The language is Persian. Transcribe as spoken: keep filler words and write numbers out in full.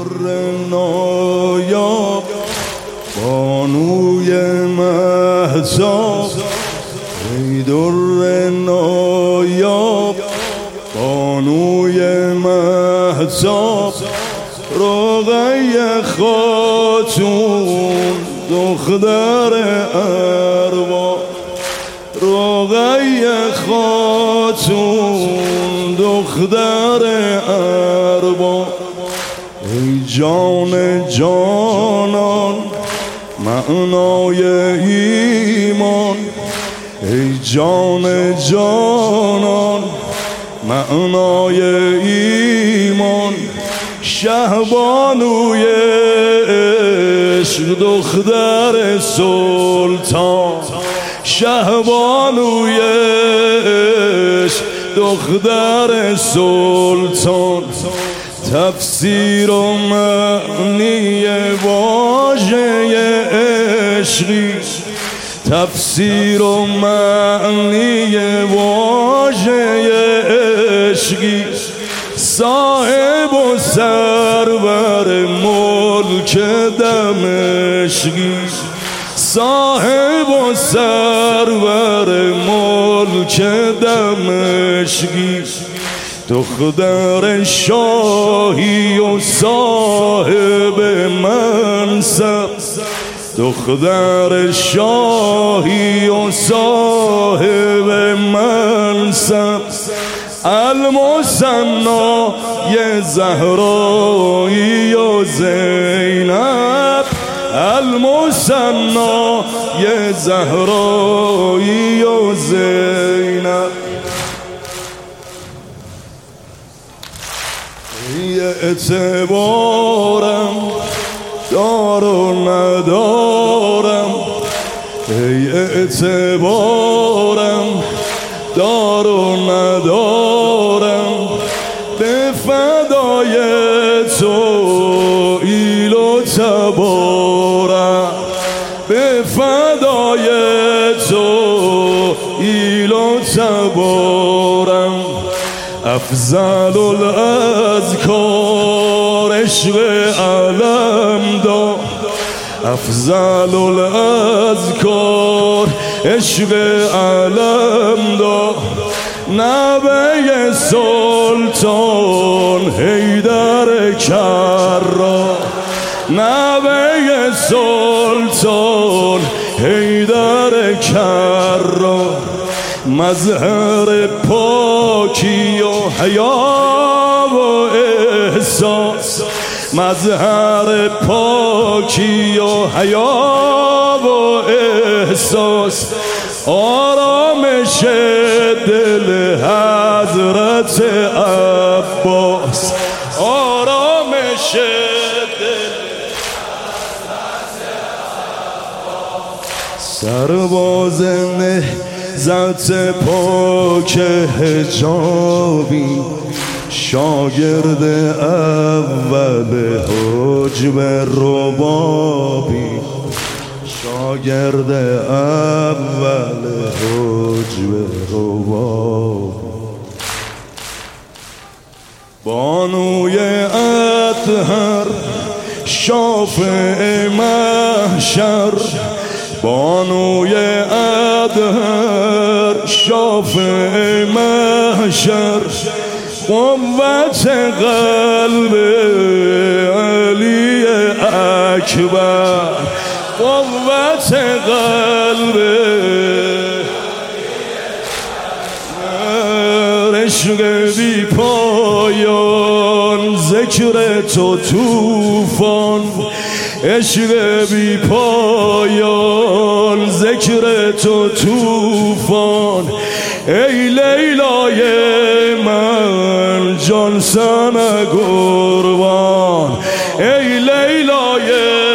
نایاب بانوی مهتاب، ای در نایاب بانوی مهتاب، رقیه خاتون دختر ارباب، رقیه خاتون دختر ارباب. ای جان جانان معنای ایمان، ای جان جانان معنای ایمان، شهبانوی عشق دختر سلطان، شهبانوی عشق دختر سلطان. تفسیر و معنی واژه عشقی، تفسیر و معنی واژه عشقی، صاحب و سرور ملک دمشقی، صاحب و سرور ملک دمشقی، دختر شاهی و صاحب منصب، دختر شاهی و صاحب منصب، المثنا ی زهرایی و زینب، المثنا ی زهرایی و زینب. ای اعتبارم دار و ندارم، ای اعتبارم دار و ندارم، به فدای تو ایل و تبارم، به فدای تو ایل و تبارم. افضل الاذکار عشق علم دار، افضل الاذکار عشق علم دار، نبی سلطان حیدر کرار، نبی سلطان حیدر کرار. مظهر پاکی و حیا و احساس، مظهر پاکی و حیا و احساس، آرامش دل حضرت عباس، آرامش دل حضرت عباس. سرباز نهضت پاک حجابی، شاگرد اول حجب ربابی، شاگرد اول حجب ربابی. بانوی اطهر شافع محشر، بانوی اطهر شافع محشر، قوت قلب علی اکبر، قوت قلب عشق بی پایان، ذکر تو طوفان، عشق بی پایان، ذکر تو طوفان. ای لیلای من جان سن قربان، ای لیلای